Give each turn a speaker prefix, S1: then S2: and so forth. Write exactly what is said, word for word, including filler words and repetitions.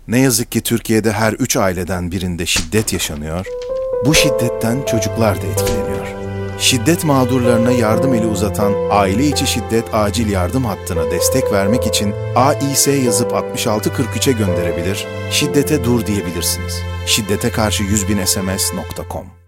S1: Ne yazık ki Türkiye'de her üç aileden birinde şiddet yaşanıyor. Bu şiddetten çocuklar da etkileniyor. Şiddet mağdurlarına yardım eli uzatan Aile İçi Şiddet Acil Yardım Hattı'na destek vermek için A İ S yazıp altmış altı kırk üçe gönderebilir, şiddete dur diyebilirsiniz. Şiddete karşı yüz bin S M S nokta com